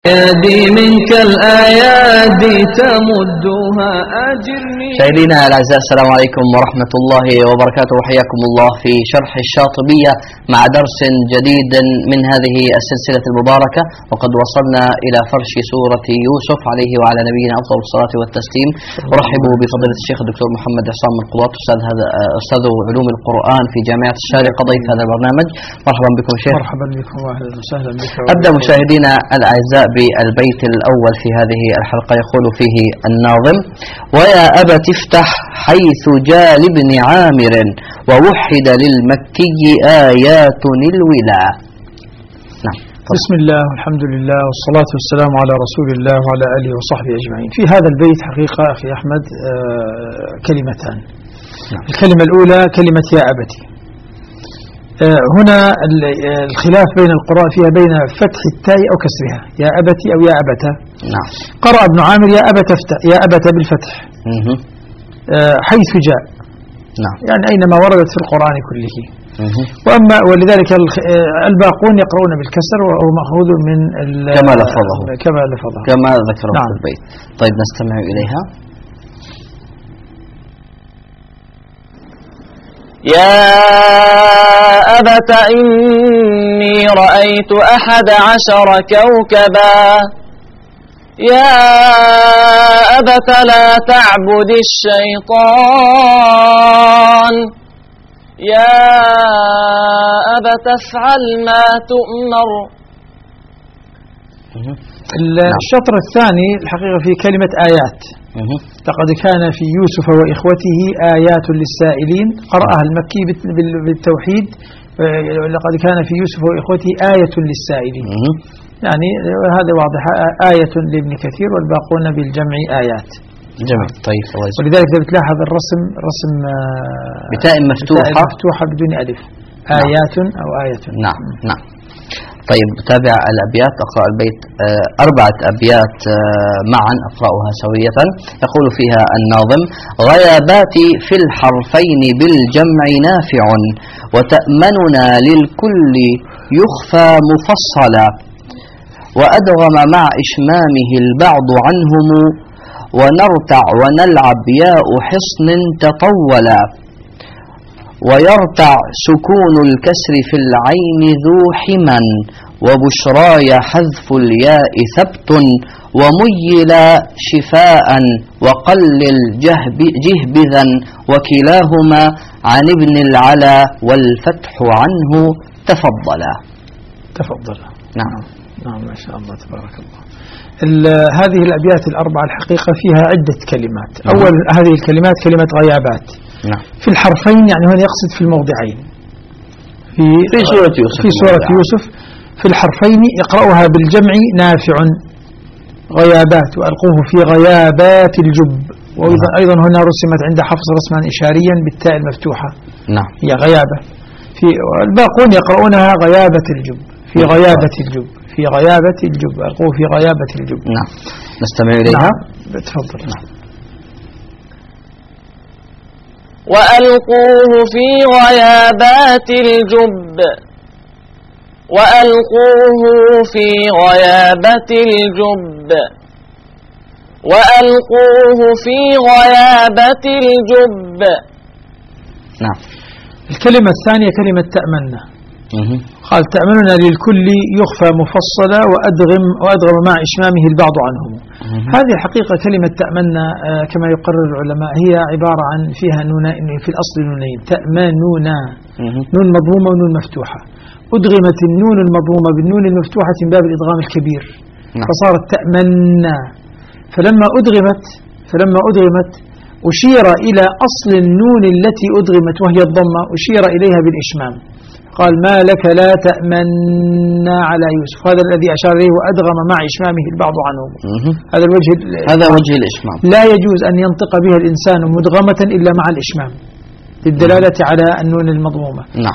يدي منك الآيادي تمدها أجرني. مشاهدينا الأعزاء، السلام عليكم ورحمة الله وبركاته، وحياكم الله في شرح الشاطبية مع درس جديد من هذه السلسلة المباركة. وقد وصلنا إلى فرش سورة يوسف عليه وعلى نبينا أفضل الصلاة والتسليم. أرحبوا بفضيلة الشيخ الدكتور محمد عصام القضاة، أستاذ علوم القرآن في جامعة الشارقة، ضيف هذا البرنامج. مرحبا بكم شيخ. مرحبا بكم واهلا وسهلا بك. أبدأ مشاهدينا الأعزاء بالبيت الأول في هذه الحلقة، يقول فيه الناظم: ويا أبت افتح حيث جاء لابن عامر ووحد للمكي آيات الولا. نعم. بسم الله والحمد لله والصلاة والسلام على رسول الله وعلى آله وصحبه أجمعين. في هذا البيت حقيقة أخي أحمد كلمتان. نعم. الكلمة الأولى كلمة يا أبتي. هنا الخلاف بين القراء فيها بين فتح التاء أو كسرها، يا أبتي أو يا أبتا. نعم. قرأ ابن عامر يا أبت يا أبت بالفتح حيث جاء. نعم. يعني أينما وردت في القرآن كله. وأما ولذلك الباقون يقرؤون بالكسر، وهو مأخوذ من كما لفظه كما ذكره. نعم. في البيت. طيب نستمع إليها. يا أبت إني رأيت 11 كوكبا يا أبت لا تعبد الشيطان يا أبت افعل ما تؤمر. الشطر الثاني الحقيقة في كلمة آيات. لقد كان في يوسف وإخوته آيات للسائلين، قرأها المكي بالتوحيد. لقد كان في يوسف وإخوته آية للسائلين. يعني هذا واضح، آية لابن كثير والباقون بالجمع آيات. جميل. طيب. ولذلك بتلاحظ الرسم رسم بتاء مفتوحة بدون ألف. آيات أو آية. نعم. نعم. طيب تابع الأبيات. أقرأ البيت 4 أبيات معا، أقرأها سوية. يقول فيها الناظم: غياباتي في الحرفين بالجمع نافع، وتأمننا للكل يخفى مفصلا، وأدغم مع إشمامه البعض عنهم، ونرتع ونلعب ياء حصن تطولا، ويرتع سكون الكسر في العين ذو حما، وبشراي حذف الياء ثبت، وميلا شفاء وقلل جهبذا، وكلاهما عن ابن العلا والفتح عنه تفضلا. نعم. نعم ما شاء الله تبارك الله. هذه الأبيات الأربعة الحقيقة فيها عدة كلمات. أول هذه الكلمات كلمة غيابات. نعم. في الحرفين، يعني هنا يقصد في الموضعين في سورة يوسف في الحرفين يقرأها بالجمع نافع غيابات، وألقوه في غيابات الجب. وأيضا هنا رسمت عند حفص رسما إشاريا بالتاء المفتوحة. نعم. هي غيابة. الباقون يقرؤونها غيابة الجب، في غيابة الجب، في غيابة الجب، ألقوه في غيابة الجب. نعم. نستمع إليها. نعم. تفضل. نعم. وألقوه في غيابات الجب وألقوه في غيابة الجب وألقوه في غيابة الجب. نعم. الكلمة الثانية كلمة تأمنا. قال تأمننا للكل يخفى مفصلا، وأدغم مع إشمامه البعض عنهم. هذه الحقيقة كلمة تأمنا كما يقرر العلماء هي عبارة عن فيها نونين، في الأصل نونين، تأمننا، نون مضمومة ونون مفتوحة. أدغمت النون المضمومة بالنون المفتوحة من باب الإدغام الكبير، فصارت تأمنا. فلما أدغمت أشير إلى أصل النون التي أدغمت وهي الضمة، أشير إليها بالإشمام. قال ما لك لا تأمنا على يوسف، هذا الذي أشار إليه وأدغم مع إشمامه البعض عنه. هذا وجه الإشمام. لا يجوز أن ينطق بها الإنسان مدغمة إلا مع الإشمام للدلالة على النون المضمومة. نعم.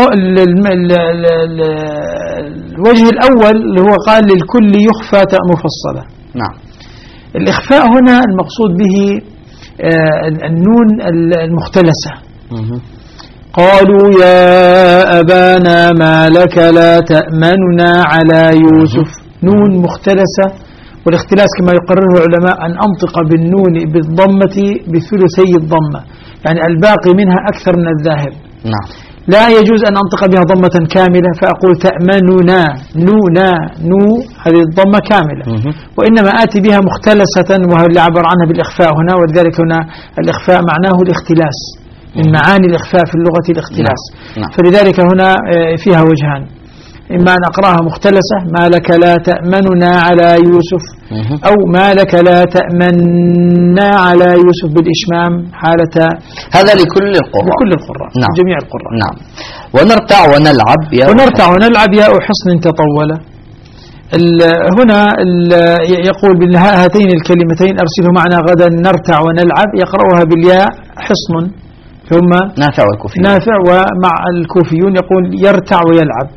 الوجه الأول اللي هو قال للكل يخفى تاء مفصلة. نعم. الإخفاء هنا المقصود به النون المختلسة. قالوا يا أبانا ما لك لا تأمننا على يوسف. نون مختلسة، والاختلاس كما يقرره العلماء أن أنطق بالنون بالضمة بثلثي الضمة، يعني الباقي منها أكثر من الذاهب. نعم. لا يجوز أن أنطق بها ضمة كاملة فأقول تأمننا نونا نو، هذه الضمة كاملة. وإنما آتي بها مختلسة، وهو اللي عبر عنها بالإخفاء هنا، ولذلك هنا الإخفاء معناه الاختلاس، من معاني الإخفاء في اللغة الاختلاس. نعم. فلذلك هنا فيها وجهان، إما أن أقرأها مختلسة ما لك لا تأمننا على يوسف، أو ما لك لا تأمننا على يوسف بالإشمام حالة. هذا لكل القراء. لكل القراء. نعم. جميع القراء. نعم. ونرتع ونلعب يا ونرتع ونلعب يا حصن تطول. هنا يقول بهاتين الكلمتين أرسله معنا غدا نرتع ونلعب، يقرأها بالياء حصن، ثم نافع والكوفيون. نافع، ومع الكوفيون يقول يرتع ويلعب.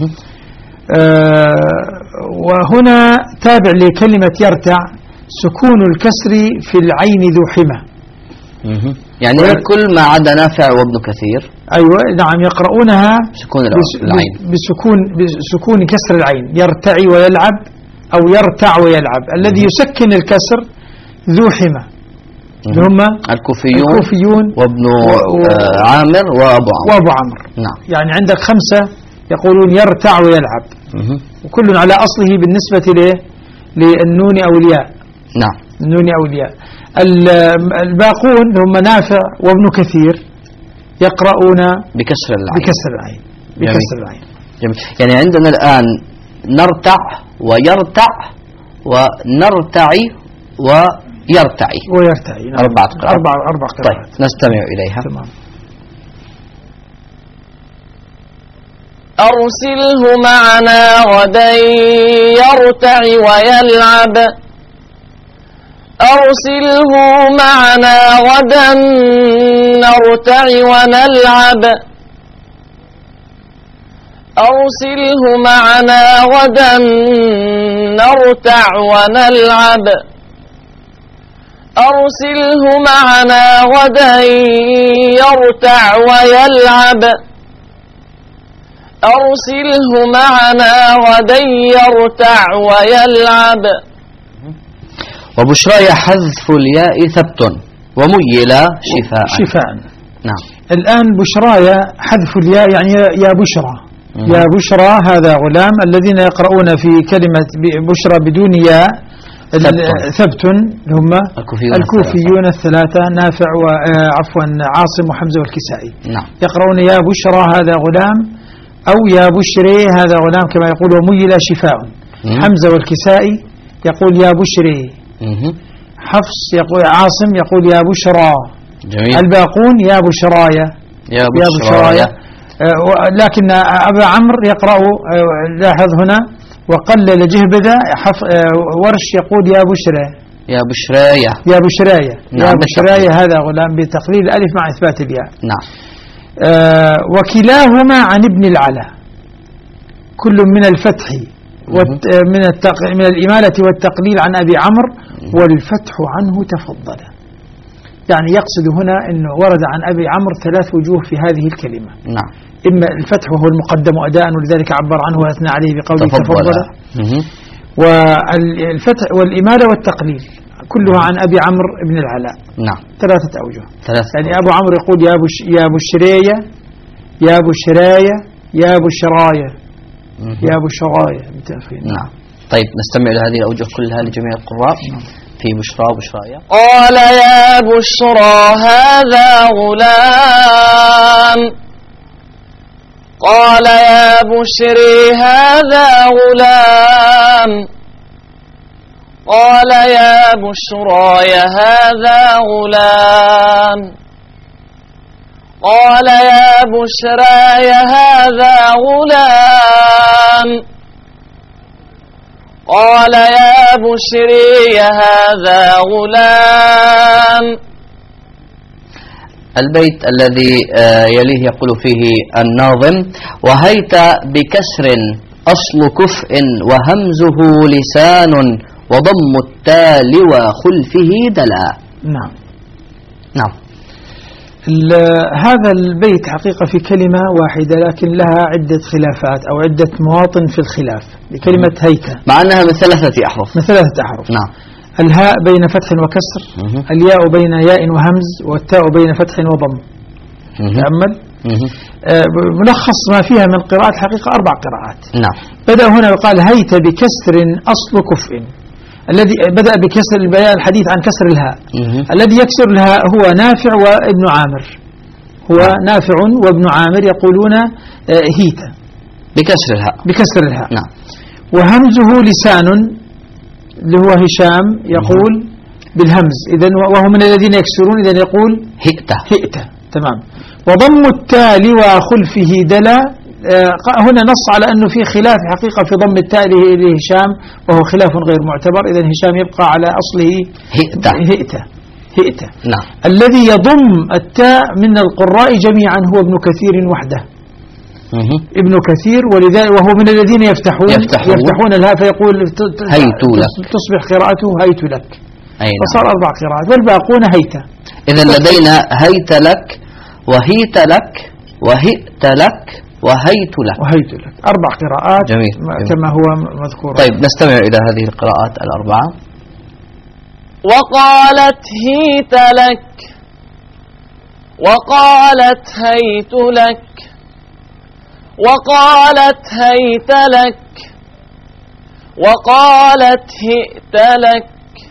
وهنا تابع لكلمة يرتع سكون الكسر في العين ذو حمى. يعني كل ما عدا نافع وابن كثير. أيوة نعم، يقرؤونها سكون العين، بسكون كسر العين، يرتعي ويلعب أو يرتع ويلعب. الذي يسكن الكسر ذو حمى هم الكوفيون وابن عامر وابو عمرو. نعم. يعني عندك 5 يقولون يرتع ويلعب، وكل على أصله بالنسبة للنون أو الياء. نعم. النون أو الياء. الباقون هم نافع وابن كثير يقرؤون بكسر العين. بكسر العين. جميل. يعني عندنا الآن نرتع ويرتع ونرتعي ويرتعي. نعم. 4 قراءات. 4 قراءات. طيب نستمع إليها. تمام. أرسله معنا غدا يرتع ويلعب. أرسله معنا غدا نرتع ونلعب. أرسله معنا غدا نرتع ونلعب. أرسله معنا غدا يرتع ويلعب. أرسله معنا غدا يرتع ويلعب. وبشرى حذف الياء ثبت وميلا شفاء. نعم. الآن بشرايا حذف الياء يعني يا بشرى. يا بشرى هذا غلام. الذين يقرؤون في كلمة بشرى بدون ياء ثبت هم الكوفيون الثلاثة، نافع عاصم وحمزة والكسائي. نعم. يقرؤون يا بشرى هذا غلام، أو يا بشري هذا غلام كما يقول وميلا شفاء. حمزة والكسائي يقول يا بشري. حفص يقول عاصم يقول يا بشرى. جميل. الباقون يا بشرايا. يا بشرايا. لكن أبا عمرو يقرأ لاحظ هنا وقلل جهبذا ورش يقول يا بشرى. يا بشرايا. يا بشرايا. نعم. يا بشرايا هذا غلام بتقليل الألف مع إثبات الياء. نعم. وكلاهما عن ابن العلا، كل من الفتح من الإمالة والتقليل عن أبي عمرو، والفتح عنه تفضل. يعني يقصد هنا أنه ورد عن أبي عمرو 3 وجوه في هذه الكلمة. نعم. إما الفتح وهو المقدم أداء ولذلك عبر عنه وأثنى عليه بقوله تفضل. والفتح والإمالة والتقليل كلها عن أبي عمرو بن العلاء. نعم. 3 أوجه. يعني أبو عمرو يقول يا بشرية يا بشراية يا بشراية يا بشراية. نعم. طيب نستمع لهذه الأوجه كلها لجميع القراء. في بشرى وبشراية. قال يا بشرى هذا غلام. قال يا بشري هذا غلام. قال يا بشراي هذا غلام. قال يا بشراي هذا غلام. قال يا بشري هذا غلام. البيت الذي يليه يقول فيه الناظم: وهيت بكسر أصل كفء وهمزه لسان وضم التال وخلفه دلا. نعم. نعم. هذا البيت حقيقة في كلمة واحدة لكن لها عدة خلافات أو عدة مواطن في الخلاف لكلمة هيت، مع أنها من 3 أحرف. من 3 أحرف. نعم. الهاء بين فتح وكسر، الياء بين ياء وهمز، والتاء بين فتح وضم. تأمل. ملخص ما فيها من قراءات الحقيقة 4 قراءات. نعم. بدأ هنا وقال هيت بكسر أصل كفء، الذي بدأ بكسر البيان الحديث عن كسر الهاء. الذي يكسر الهاء هو نافع وابن عامر، هو نافع وابن عامر يقولون هيت بكسر الهاء. بكسر الهاء. نعم. وهمزه لسان اللي هو هشام يقول بالهمز، إذن وهو من الذين يكسرون، إذن يقول هئت. تمام. وضم التاء وخلفه دلا، هنا نص على أنه في خلاف حقيقة في ضم التاء لهشام، وهو خلاف غير معتبر، إذن هشام يبقى على أصله هئت. نعم. الذي يضم التاء من القراء جميعا هو ابن كثير وحده. ابن كثير، ولذلك وهو من الذين يفتحون الهاء فيقول هيت لك، تصبح قراءته هيت لك. فصار 4 قراءات والباقون هيت. إذا لدينا هيت لك وهيت لك وهئت لك وهيت لك 4 قراءات. جميل. كما هو مذكور. طيب نستمع إلى هذه القراءات ال4. وقالت هيت لك، وقالت هيت لك، وقالت هيت لك، وقالت هئت لك.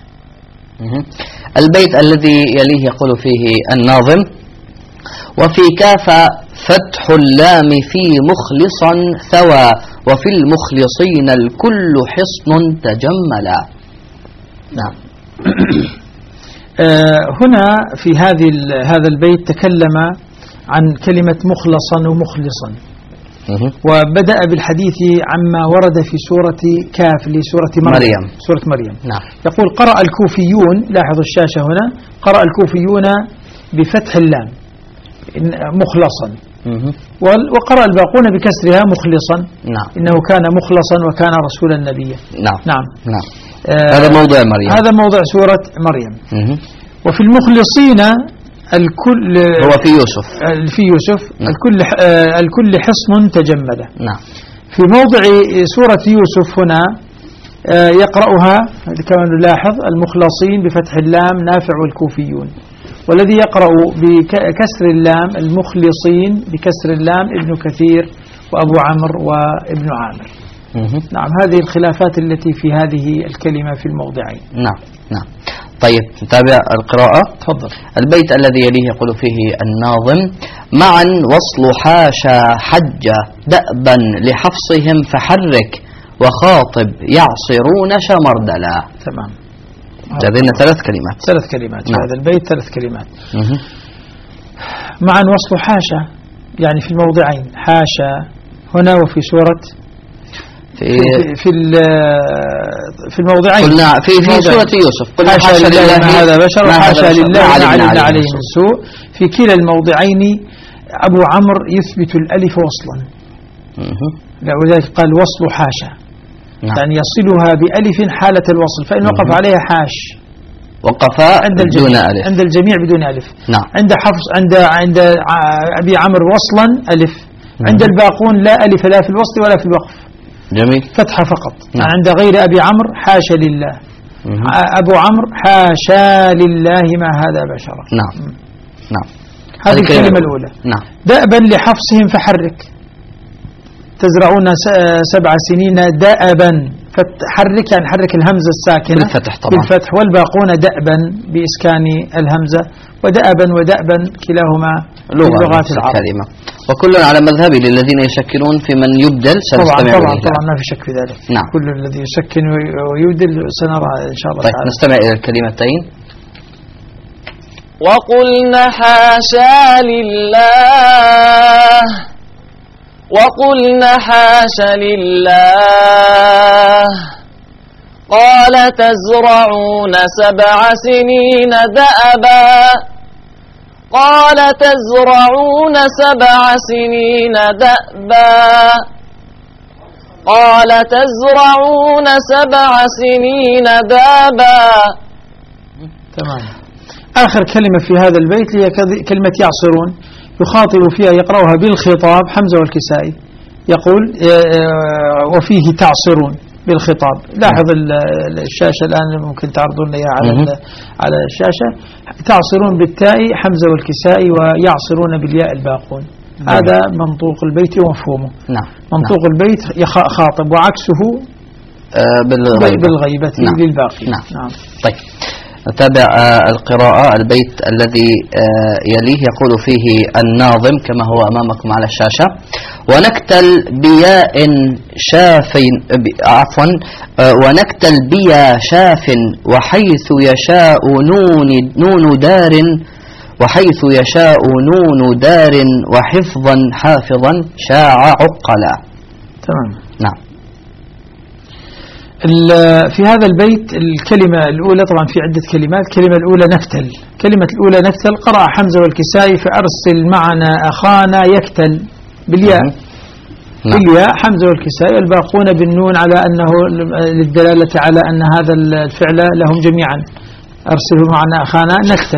البيت الذي يليه يقول فيه الناظم: وفي كاف فتح اللام في مخلصا ثوى، وفي المخلصين الكل حصن تجملا. نعم. هنا في هذا البيت تكلم عن كلمة مخلصا ومخلصا، وبدأ بالحديث عما ورد في سورة كاف لسورة مريم. سورة مريم. نعم. يقول قرأ الكوفيون، لاحظوا الشاشة هنا، قرأ الكوفيون بفتح اللام مخلصا، وقرأ الباقون بكسرها مخلصا. نعم. إنه كان مخلصا وكان رسولا نبيا. نعم. نعم. نعم. هذا موضوع مريم، هذا موضوع سورة مريم. وفي المخلصين الكل هو في يوسف. نعم. الكل حصن تجمد. نعم. في موضع سورة يوسف هنا يقرأها كما نلاحظ المخلصين بفتح اللام نافع والكوفيون، والذي يقرأ بكسر اللام المخلصين بكسر اللام ابن كثير وأبو عمرو وابن عامر. نعم. هذه الخلافات التي في هذه الكلمة في الموضعين. نعم. نعم. طيب نتابع القراءة. تفضل. البيت الذي يليه يقول فيه الناظم: معا وصل حاشا حج دأبا لحفصهم فحرك، وخاطب يعصرون شمردلا. تمام. لدينا 3 كلمات. 3 كلمات. نعم. هذا البيت 3 كلمات. معا وصل حاشا يعني في الموضعين، حاشا هنا وفي سورة في الموضعين. قلنا في سورة يوسف قلنا حاشا لله ما هذا بشر، وحاشا لله ما علمنا عليه من سوء. في كلا الموضعين أبو عمرو يثبت الألف وصلا، ولذلك قال وصل حاشا. نعم. يعني يصلها بألف حالة الوصل، فإن وقف عليها حاش وقف بدون ألف. عند الجميع بدون ألف. نعم. عند حفص عند أبي عمرو وصلا ألف. عند الباقون لا ألف لا في الوصل ولا في الوقف. جميل. فتحة فقط. نعم. عند غير أبي عمرو حاشا لله. أبو عمرو حاشا لله ما هذا بشرا. نعم. نعم. هذه الكلمة الأولى. نعم. دأبا لحفصهم فحرك، تزرعون 7 سنين دأبا، فحرك يعني حرك الهمزة الساكنة بالفتح طبعا. بالفتح، والباقون دأبا بإسكان الهمزة، ودأبا ودأبا كلاهما لغات العرب. وكل على مذهبي للذين يشكلون في من يبدل سنستمع طبعا ما في شك في ذلك. نعم. كل الذي يشكل ويبدل سنرى إن شاء الله. طيب تعالى. نستمع إلى الكلمتين. وقلنا حاشا لله، وقلنا حاشا لله، قال تزرعون 7 سنين دأبا، قال تزرعون 7 سنين دأبا، قال تزرعون 7 سنين دابا. تمام. آخر كلمة في هذا البيت هي كلمة يعصرون، يخاطب فيها يقرأها بالخطاب حمزة والكسائي، يقول وفيه تعصرون بالخطاب. لاحظ الشاشة الآن ممكن تعرضون لي على الشاشة، تعصرون بالتاء حمزة والكسائي، ويعصرون بالياء الباقون. هذا منطوق البيت ومفهومه. نعم. منطوق البيت خاطب، وعكسه بالغيبة للباقي. نعم. طيب نتابع القراءة. البيت الذي يليه يقول فيه الناظم كما هو أمامكم على الشاشة: ونكتل بياء شاف ونكتل بيا شاف وحيث يشاء نون دار، وحيث يشاء نون دار وحفظا حافظا شاع عقلا. تمام. نعم. في هذا البيت الكلمة الأولى طبعا في عدة كلمات. الكلمة الأولى نكتل، كلمة الأولى نكتل قرأ حمزة والكسائي فأرسل معنا أخانا يكتل بالياء. بالياء حمزة والكسائي، الباقون بالنون على أنه للدلالة على أن هذا الفعل لهم جميعا، أرسله معنا أخانا نكتل.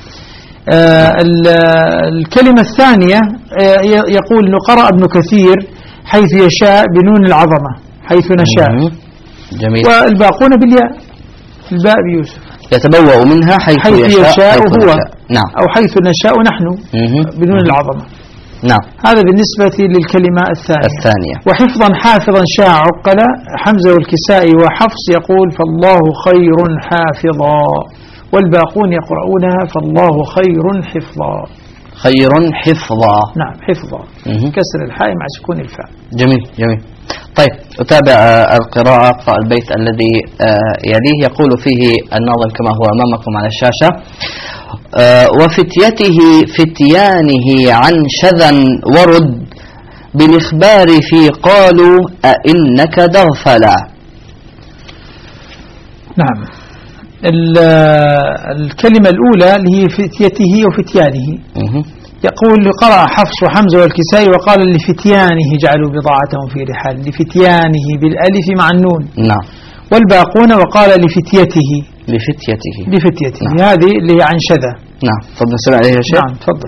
الكلمة الثانية يقول قرأ ابن كثير حيث يشاء بنون العظمة، حيث نشاء. جميل. والباقون بالياء، الباء بيوسف يتبوأ منها حيث يشاء هو. نعم. أو حيث نشاء نحن بنون العظمة. نعم. هذا بالنسبة للكلمة الثانية. وحفظا حافظا شاع عقلا، حمزة والكسائي وحفص يقول فالله خير حافظا، والباقون يقرؤونها فالله خير حفظا. خير حفظا. نعم حفظا، كسر الحاء مع سكون الفاء. جميل جميل. طيب أتابع القراءة. أقرأ البيت الذي يليه يقول فيه الناظم كما هو أمامكم على الشاشة: وفتيته فتيانه عن شذا ورد بالإخبار في قالوا أئنك دغفلا. نعم. الكلمة الأولى اللي هي فتيته وفتيانه، يقول قرأ حفص وحمزة والكسائي وقال لفتيانه جعلوا بضاعتهم في رحال، لفتيانه بالألف مع النون. نعم. والباقون وقال لفتيته. نعم. هذه اللي هي عن شذا. نعم. تفضل نسمع عليها شيء. نعم تفضل.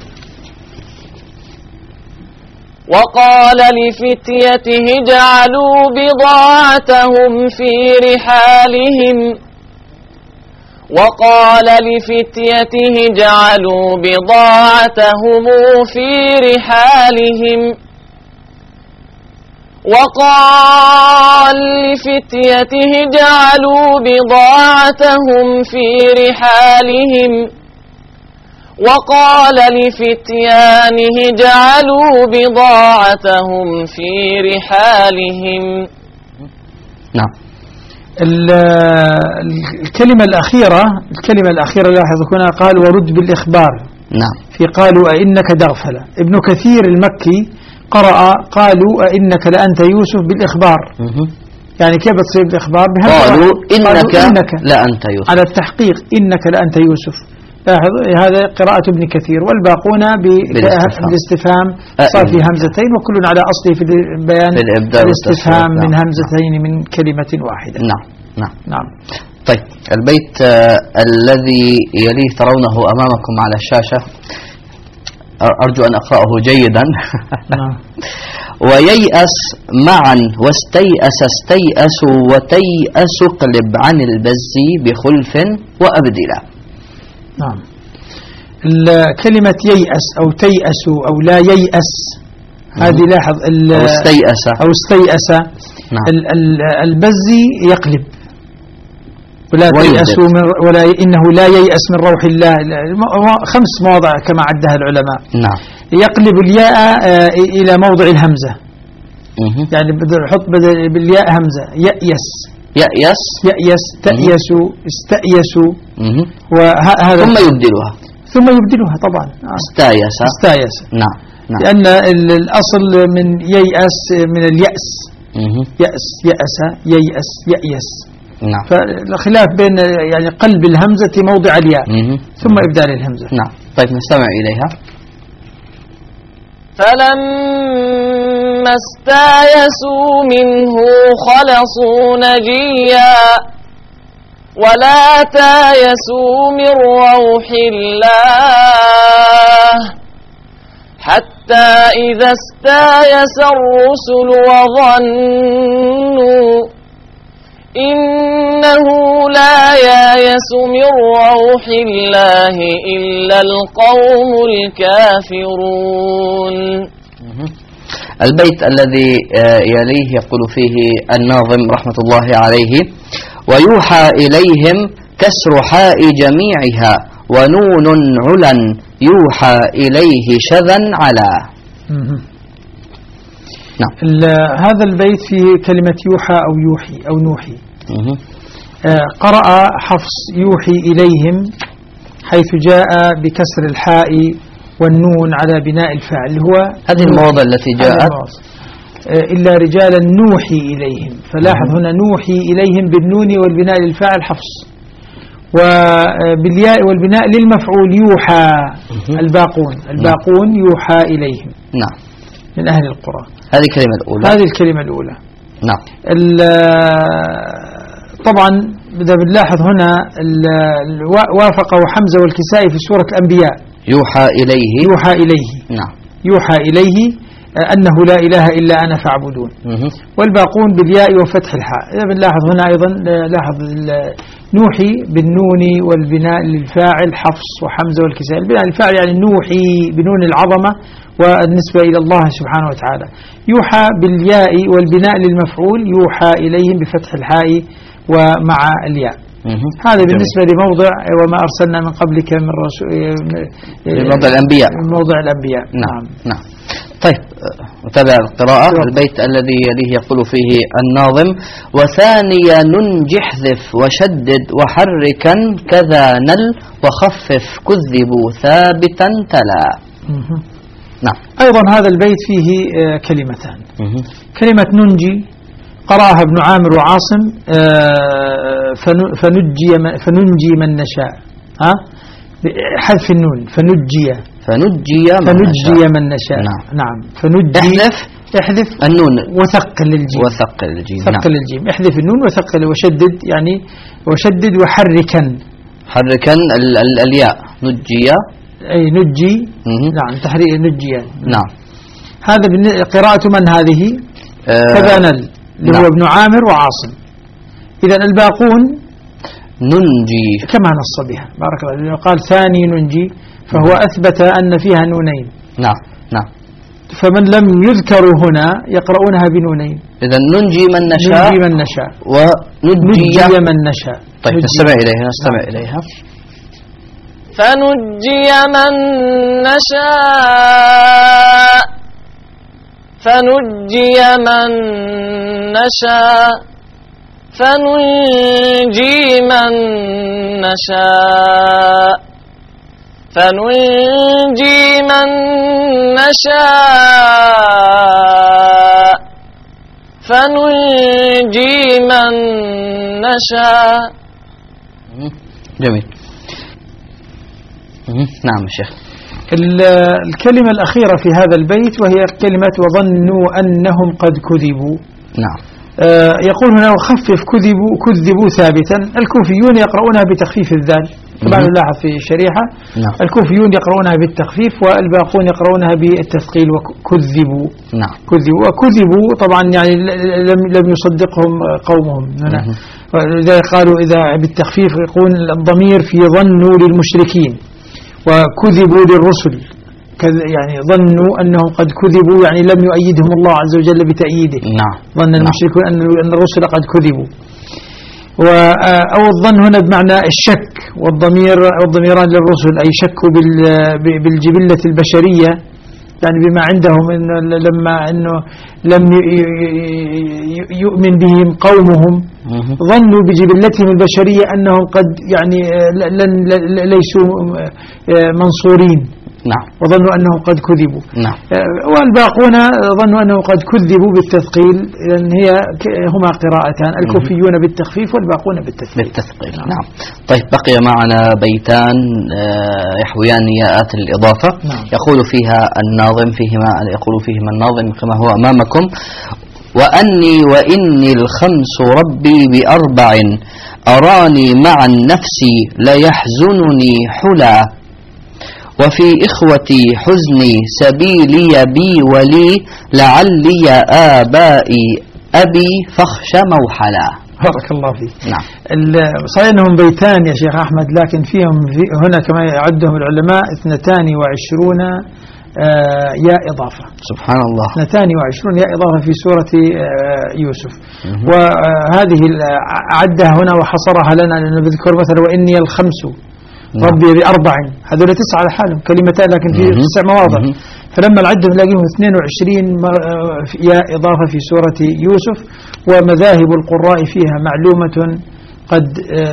وقال لفتيته جعلوا بضاعتهم في رحالهم، وقال لفتيته جعلوا بضاعتهم في رحالهم، وقال لفتيته جعلوا بضاعتهم في رحالهم، وقال لفتيانه جعلوا بضاعتهم في رحالهم. نعم. الكلمة الأخيرة لاحظ هنا قال ورد بالإخبار. نعم. في قالوا أئنك دغفل. ابن كثير المكي قرأ قالوا أئنك لأنت يوسف بالإخبار. يعني كيف تصير بالإخبار؟ قالوا إنك لأنت يوسف، على التحقيق إنك لأنت يوسف. لاحظ هذا قراءة ابن كثير. والباقون بالاستفهام صار في همزتين، وكل على أصله في بيان الاستفهام من همزتين من كلمة واحدة. نعم. نعم. نعم. طيب البيت الذي يليه ترونه أمامكم على الشاشة، أرجو أن أقرأه جيدا. نعم. وييأس معا واستيأس استيأسوا وتيأس اقلب عن البزي بخلف وأبدلا. نعم. كلمة ييأس أو تيأس أو لا ييأس، هذه لاحظ أو استيأس. نعم. البزي يقلب، ولا تيأس ولا إنه لا ييأس من روح الله. 5 مواضع كما عدها العلماء. نعم. يقلب الياء إلى موضع الهمزة. يعني حط بالياء همزة. يأيس تأيس استأيسوا، وهذا ثم يبدلها طبعا. استايس. نعم. لأن الأصل من ييأس من اليأس. يأس ييأس. نعم. فالخلاف بين يعني قلب الهمزة موضع الياء ثم إبدال الهمزة. نعم. طيب نستمع إليها. فلما استيئسوا منه خلصوا نجيا ولا تايسوا من روح الله حتى إذا استايس الرسل وظنوا إنه لا يايس من روح الله إلا القوم الكافرون. البيت الذي يليه يقول فيه الناظم رحمة الله عليه: ويوحى إليهم كسر حاء جميعها ونون علا يوحى إليه شذا على. نعم. هذا البيت فيه كلمة يوحى أو يوحي أو نوحي. قرأ حفص يوحي إليهم حيث جاء بكسر الحاء والنون على بناء الفاعل هو هذه المواضع التي جاءت إلا رجالا نوحي إليهم، فلاحظ هنا نوحي إليهم بالنون والبناء للفاعل حفص، وبالياء والبناء للمفعول يوحى الباقون يوحى إليهم. نعم. من أهل القرى. هذه الكلمة الأولى. هذه الكلمة الأولى. نعم. طبعا إذا بنلاحظ هنا وافقه حمزة والكسائي في سورة الأنبياء يوحى إليه. يوحى إليه. نعم. يوحى إليه أنه لا إله إلا أنا فاعبدون. والباقون بالياء وفتح الحاء. إذا بنلاحظ هنا أيضا لاحظ نوحي بالنون والبناء للفاعل حفص وحمزة والكسائي. البناء للفاعل يعني نوحي بنون العظمة والنسبة إلى الله سبحانه وتعالى. يوحى بالياء والبناء للمفعول يوحى إليهم بفتح الحاء ومع الياء. هذا بالنسبة لموضع وما أرسلنا من قبلك من رسول موضع الأنبياء. موضع الأنبياء. نعم. نعم. طيب نتابع القراءة. البيت الذي يليه يقول فيه الناظم: وثانيا ننج احذف وشدد وحركا كذا نل وخفف كذبوا ثابتا تلا. نعم. أيضا هذا البيت فيه كلمتان. كلمة ننجي قرأها ابن عامر وعاصم فننجي من نشاء، حذف النون فننجي من نشاء. نعم. فننجي احذف النون وثقل الجيم. ثقل الجيم. احذف النون وثقل وشدد يعني وشدد وحركا. حركا الياء نجي. أي نجي. نعم. تحريك نجي. نعم. هذا قراءة من هذه؟ كذا اللي هو ابن عامر وعاصم. إذا الباقون ننجي كما نص بها. بارك الله. لأنه قال ثاني ننجي فهو أثبت أن فيها نونين. نعم. نعم. فمن لم يذكروا هنا يقرؤونها بنونين. إذا ننجي من نشاء وننجي من نشاء. طيب نستمع إليها. فنجي من نشاء فننجي من نشاء فننجي من نشاء فننجي من نشاء فننجي من نشاء. جميل. نعم الشيخ. الكلمة الأخيرة في هذا البيت وهي كلمة وظنوا أنهم قد كذبوا. نعم. يقول هنا وخفف كذبوا ثابتا. الكوفيون يقرؤونها بتخفيف الذال طبعا نلاحظ في الشريحة. نعم. الكوفيون يقرؤونها بالتخفيف والباقون يقرؤونها بالتثقيل وكذبوا. نعم. وكذبوا طبعا يعني لم يصدقهم قومهم. إذا قالوا إذا بالتخفيف يقول الضمير في ظنوا للمشركين وكذبوا للرسل يعني ظنوا أنهم قد كذبوا يعني لم يؤيدهم الله عز وجل بتأييده. نعم. ظن المشركون أن الرسل قد كذبوا. أو الظن هنا بمعنى الشك والضميران للرسل أي شكوا بالجبلة البشرية يعني بما عندهم لما لم يؤمن بهم قومهم ظنوا بجبلتهم البشرية أنهم قد يعني ليسوا منصورين. نعم. وظنوا أنهم قد كذبوا. نعم. والباقون ظنوا أنهم قد كذبوا بالتثقيل لأن هما قراءتان الكوفيون بالتخفيف والباقون بالتثقيل. نعم. طيب بقي معنا بيتان يحويان ياءات الإضافة. نعم. يقول فيهما الناظم كما هو أمامكم: وأني وإني الخمس ربي بأربع أراني مع النفس ليحزنني حلا وفي إخوتي حزني سبيلي بي ولي لعلي آبائي أبي فخش موحلا. بارك الله فيك. نعم. صحيح أنهم بيتان يا شيخ أحمد، لكن فيهم هنا كما يعدهم العلماء 22 يا إضافة. سبحان الله. 22 يا إضافة في سورة يوسف. وهذه عدها هنا وحصرها لنا لأنه بذكر مثلا وإني الخمس ربي بأربع، هذول 9 على حالهم كلمتان لكن في 9 مواضع. فلما العدهم نلاقيهم 22 يا إضافة في سورة يوسف. ومذاهب القراء فيها معلومة قد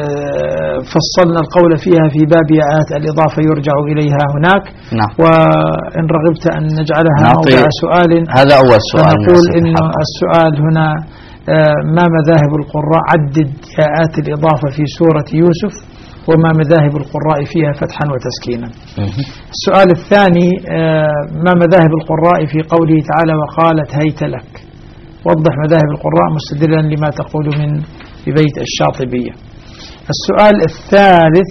فصلنا القول فيها في باب ياءات الإضافة يرجع إليها هناك. نعم. وإن رغبت أن نجعلها موضع سؤال هذا أول سؤال. نقول إن السؤال هنا ما مذاهب القراء، عدد ياءات الإضافة في سورة يوسف وما مذاهب القراء فيها فتحا وتسكينا. السؤال الثاني ما مذاهب القراء في قوله تعالى وقالت هيت لك، وضح مذاهب القراء مستدلا لما تقول من ببيت الشاطبية. السؤال الثالث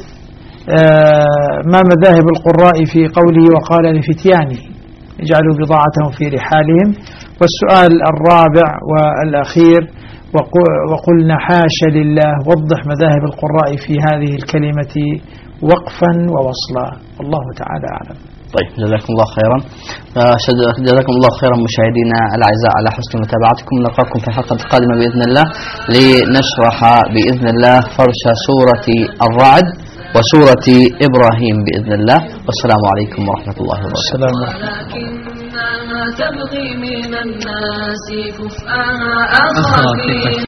ما مذاهب القراء في قوله وقال لفتيانه اجعلوا بضاعتهم في رحالهم. والسؤال الرابع والأخير وقلنا حاشا لله، وضح مذاهب القراء في هذه الكلمة وقفا ووصلا، والله تعالى أعلم. طيب جزاكم الله خيرا. جزاكم الله خيرا مشاهدينا الأعزاء على حسن متابعتكم. نلقاكم في الحلقة القادمة بإذن الله لنشرح بإذن الله فرش سورة الرعد وسورة إبراهيم بإذن الله. والسلام عليكم ورحمة الله وبركاته. تبغي من الناس كفءها